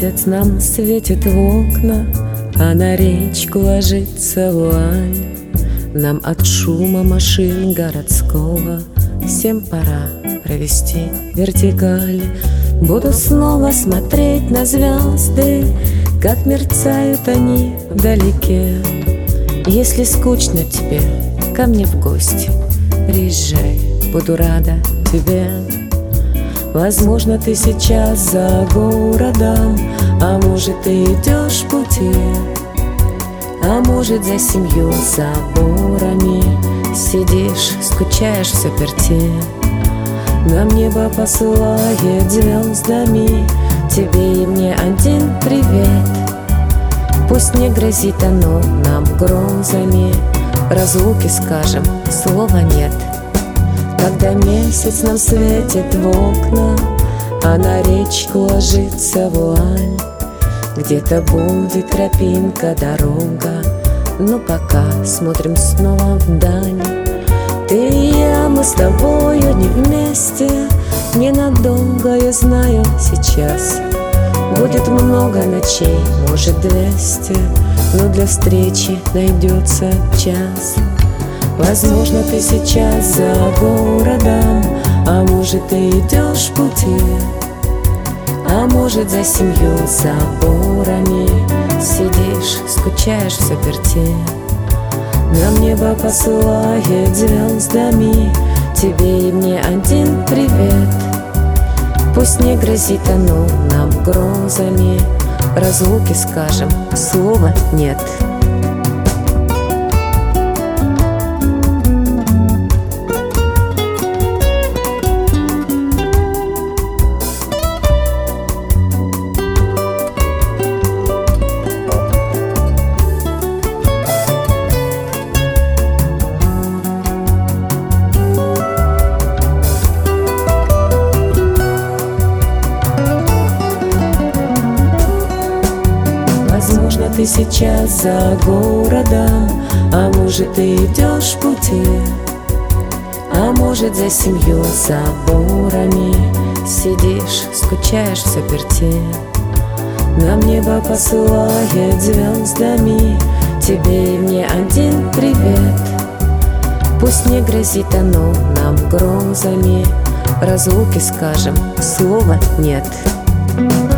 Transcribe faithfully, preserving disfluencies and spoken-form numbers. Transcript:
Месяц нам светит в окна, а на речку ложится вуаль. Нам от шума машин городского всем пора провести вертикаль. Буду снова смотреть на звезды, как мерцают они вдалеке. Если скучно тебе, ко мне в гости приезжай, буду рада тебе. Возможно, ты сейчас за городом, а может, ты идешь в пути, а может, за семью заборами сидишь, скучаешь в заперти. Нам небо посылает звездами, тебе и мне один привет. Пусть не грозит оно нам грозами, разлуки скажем, слова нет. Когда месяц нам светит в окна, а на речку ложится вуаль, где-то будет тропинка, дорога, но пока смотрим снова вдаль. Ты и я, мы с тобою не вместе, ненадолго, я знаю, сейчас будет много ночей, может двести, но для встречи найдется час. Возможно, ты сейчас за городом, а может, ты идешь в пути, а может, за семью заборами сидишь, скучаешь в заперти. Нам небо посылает звездами, тебе и мне один привет. Пусть не грозит оно нам грозами, разлуки скажем, слова нет. Возможно, ты сейчас за городом, а может, ты идешь в пути, а может, за семью заборами сидишь, скучаешь в заперти. Нам небо посылает звездами, тебе и мне один привет. Пусть не грозит оно нам грозами, разлуки скажем, слова нет.